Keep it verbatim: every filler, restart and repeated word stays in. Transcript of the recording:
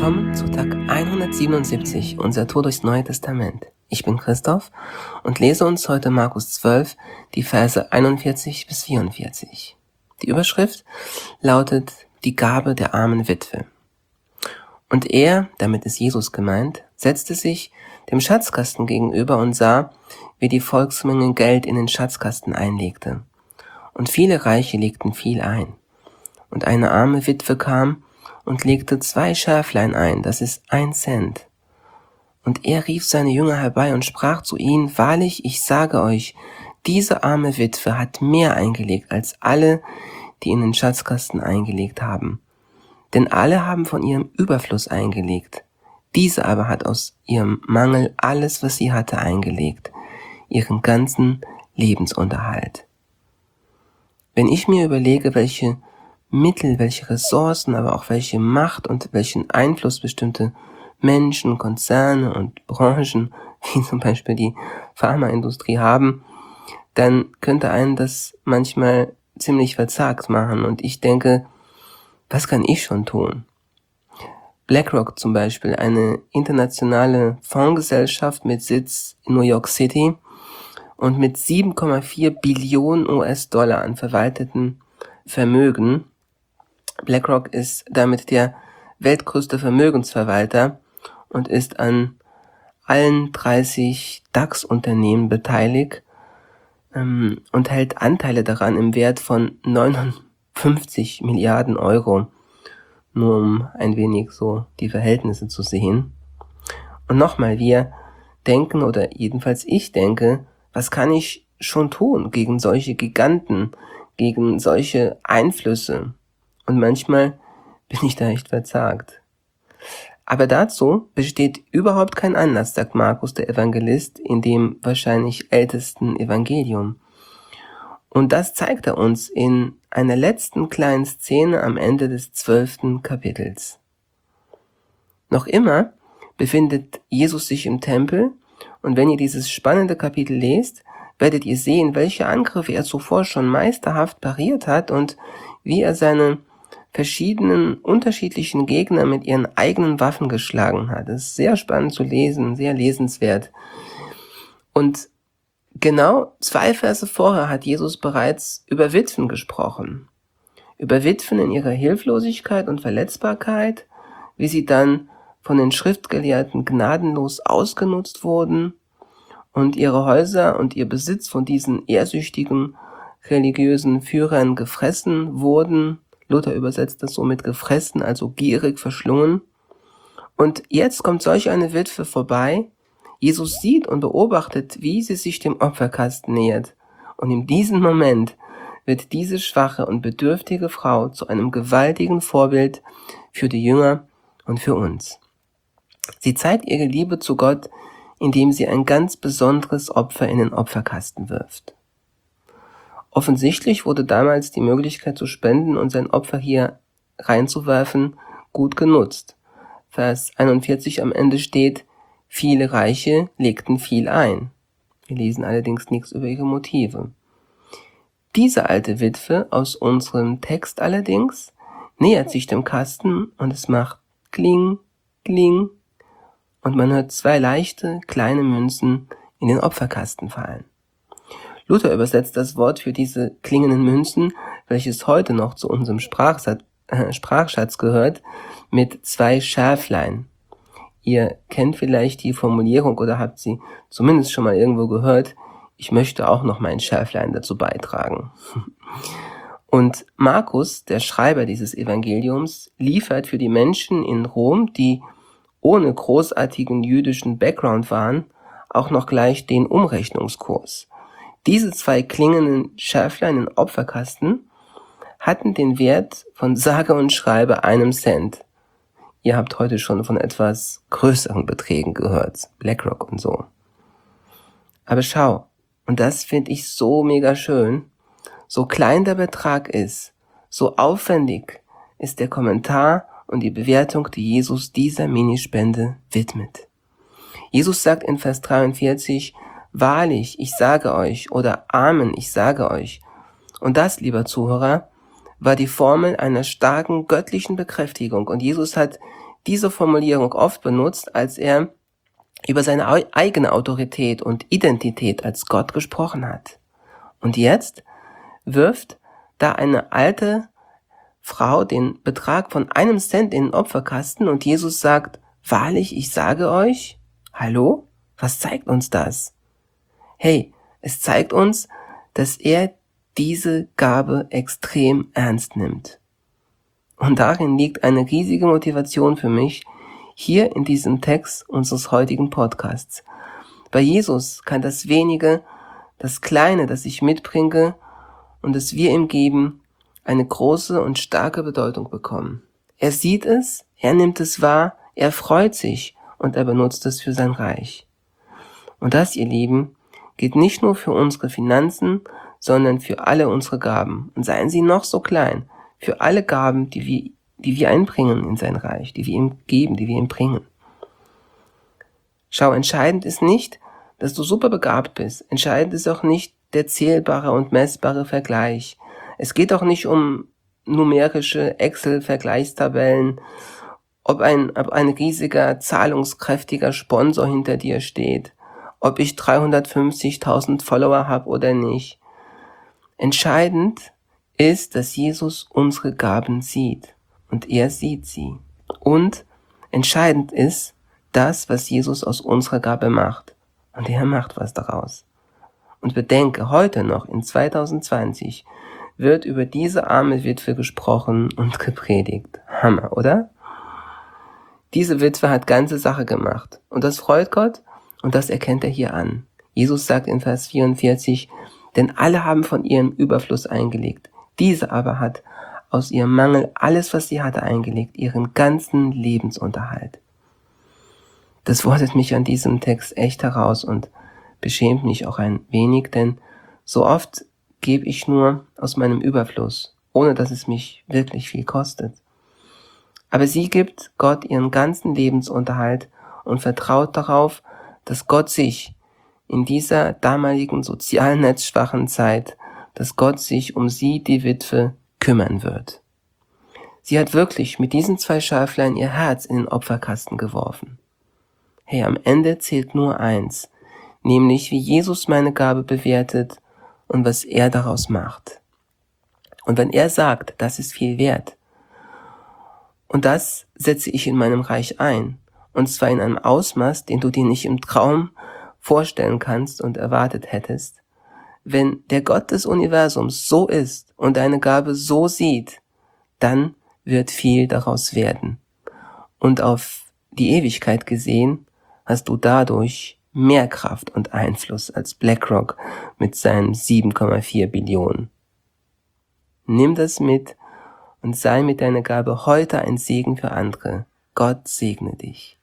Willkommen zu Tag hundertsiebenundsiebzig, unser Tour durchs Neue Testament. Ich bin Christoph und lese uns heute Markus zwölf, die Verse einundvierzig bis vierundvierzig. Die Überschrift lautet Die Gabe der armen Witwe. Und er, damit ist Jesus gemeint, setzte sich dem Schatzkasten gegenüber und sah, wie die Volksmenge Geld in den Schatzkasten einlegte. Und viele Reiche legten viel ein. Und eine arme Witwe kam und legte zwei Schärflein ein, das ist ein Cent. Und er rief seine Jünger herbei und sprach zu ihnen, wahrlich, ich sage euch, diese arme Witwe hat mehr eingelegt als alle, die in den Schatzkasten eingelegt haben. Denn alle haben von ihrem Überfluss eingelegt. Diese aber hat aus ihrem Mangel alles, was sie hatte, eingelegt, ihren ganzen Lebensunterhalt. Wenn ich mir überlege, welche Mittel, welche Ressourcen, aber auch welche Macht und welchen Einfluss bestimmte Menschen, Konzerne und Branchen, wie zum Beispiel die Pharmaindustrie haben, dann könnte einen das manchmal ziemlich verzagt machen. Und ich denke, was kann ich schon tun? BlackRock zum Beispiel, eine internationale Fondsgesellschaft mit Sitz in New York City und mit sieben Komma vier Billionen U S-Dollar an verwalteten Vermögen. BlackRock ist damit der weltgrößte Vermögensverwalter und ist an allen dreißig DAX-Unternehmen beteiligt ähm, und hält Anteile daran im Wert von neunundfünfzig Milliarden Euro, nur um ein wenig so die Verhältnisse zu sehen. Und nochmal, wir denken, oder jedenfalls ich denke, was kann ich schon tun gegen solche Giganten, gegen solche Einflüsse? Und manchmal bin ich da echt verzagt. Aber dazu besteht überhaupt kein Anlass, sagt Markus, der Evangelist, in dem wahrscheinlich ältesten Evangelium. Und das zeigt er uns in einer letzten kleinen Szene am Ende des zwölften Kapitels. Noch immer befindet Jesus sich im Tempel, und wenn ihr dieses spannende Kapitel lest, werdet ihr sehen, welche Angriffe er zuvor schon meisterhaft pariert hat und wie er seine verschiedenen unterschiedlichen Gegner mit ihren eigenen Waffen geschlagen hat. Es ist sehr spannend zu lesen, sehr lesenswert. Und genau zwei Verse vorher hat Jesus bereits über Witwen gesprochen. Über Witwen in ihrer Hilflosigkeit und Verletzbarkeit, wie sie dann von den Schriftgelehrten gnadenlos ausgenutzt wurden und ihre Häuser und ihr Besitz von diesen ehrsüchtigen religiösen Führern gefressen wurden. Luther übersetzt das so mit gefressen, also gierig verschlungen. Und jetzt kommt solch eine Witwe vorbei. Jesus sieht und beobachtet, wie sie sich dem Opferkasten nähert. Und in diesem Moment wird diese schwache und bedürftige Frau zu einem gewaltigen Vorbild für die Jünger und für uns. Sie zeigt ihre Liebe zu Gott, indem sie ein ganz besonderes Opfer in den Opferkasten wirft. Offensichtlich wurde damals die Möglichkeit zu spenden und sein Opfer hier reinzuwerfen gut genutzt. Vers einundvierzig am Ende steht, viele Reiche legten viel ein. Wir lesen allerdings nichts über ihre Motive. Diese alte Witwe aus unserem Text allerdings nähert sich dem Kasten und es macht kling, kling und man hört zwei leichte, kleine Münzen in den Opferkasten fallen. Luther übersetzt das Wort für diese klingenden Münzen, welches heute noch zu unserem Sprachsatz, äh, Sprachschatz gehört, mit zwei Schärflein. Ihr kennt vielleicht die Formulierung oder habt sie zumindest schon mal irgendwo gehört, ich möchte auch noch mein Schärflein dazu beitragen. Und Markus, der Schreiber dieses Evangeliums, liefert für die Menschen in Rom, die ohne großartigen jüdischen Background waren, auch noch gleich den Umrechnungskurs. Diese zwei klingenden Schärflein im Opferkasten hatten den Wert von sage und schreibe einem Cent. Ihr habt heute schon von etwas größeren Beträgen gehört, BlackRock und so. Aber schau, und das finde ich so mega schön, so klein der Betrag ist, so aufwendig ist der Kommentar und die Bewertung, die Jesus dieser Minispende widmet. Jesus sagt in Vers dreiundvierzig, wahrlich, ich sage euch, oder Amen, ich sage euch. Und das, lieber Zuhörer, war die Formel einer starken göttlichen Bekräftigung. Und Jesus hat diese Formulierung oft benutzt, als er über seine eigene Autorität und Identität als Gott gesprochen hat. Und jetzt wirft da eine alte Frau den Betrag von einem Cent in den Opferkasten und Jesus sagt, wahrlich, ich sage euch, hallo? Was zeigt uns das? Hey, es zeigt uns, dass er diese Gabe extrem ernst nimmt. Und darin liegt eine riesige Motivation für mich, hier in diesem Text unseres heutigen Podcasts. Bei Jesus kann das Wenige, das Kleine, das ich mitbringe und das wir ihm geben, eine große und starke Bedeutung bekommen. Er sieht es, er nimmt es wahr, er freut sich und er benutzt es für sein Reich. Und das, ihr Lieben, gilt nicht nur für unsere Finanzen, sondern für alle unsere Gaben. Und seien sie noch so klein, für alle Gaben, die wir, die wir einbringen in sein Reich, die wir ihm geben, die wir ihm bringen. Schau, entscheidend ist nicht, dass du super begabt bist. Entscheidend ist auch nicht der zählbare und messbare Vergleich. Es geht auch nicht um numerische Excel-Vergleichstabellen, ob ein, ob ein riesiger, zahlungskräftiger Sponsor hinter dir steht, ob ich dreihundertfünfzigtausend Follower habe oder nicht. Entscheidend ist, dass Jesus unsere Gaben sieht und er sieht sie. Und entscheidend ist das, was Jesus aus unserer Gabe macht. Und er macht was daraus. Und bedenke, heute noch in zwanzig zwanzig wird über diese arme Witwe gesprochen und gepredigt. Hammer, oder? Diese Witwe hat ganze Sache gemacht. Und das freut Gott und das erkennt er hier an. Jesus sagt in Vers vierundvierzig, denn alle haben von ihrem Überfluss eingelegt. Diese aber hat aus ihrem Mangel alles, was sie hatte, eingelegt, ihren ganzen Lebensunterhalt. Das fordert mich an diesem Text echt heraus und beschämt mich auch ein wenig, denn so oft gebe ich nur aus meinem Überfluss, ohne dass es mich wirklich viel kostet. Aber sie gibt Gott ihren ganzen Lebensunterhalt und vertraut darauf, dass Gott sich in dieser damaligen sozialnetzschwachen Zeit, dass Gott sich um sie, die Witwe, kümmern wird. Sie hat wirklich mit diesen zwei Schäflein ihr Herz in den Opferkasten geworfen. Hey, am Ende zählt nur eins, nämlich wie Jesus meine Gabe bewertet und was er daraus macht. Und wenn er sagt, das ist viel wert, und das setze ich in meinem Reich ein, und zwar in einem Ausmaß, den du dir nicht im Traum vorstellen kannst und erwartet hättest, wenn der Gott des Universums so ist und deine Gabe so sieht, dann wird viel daraus werden. Und auf die Ewigkeit gesehen, hast du dadurch mehr Kraft und Einfluss als BlackRock mit seinen sieben Komma vier Billionen. Nimm das mit und sei mit deiner Gabe heute ein Segen für andere. Gott segne dich.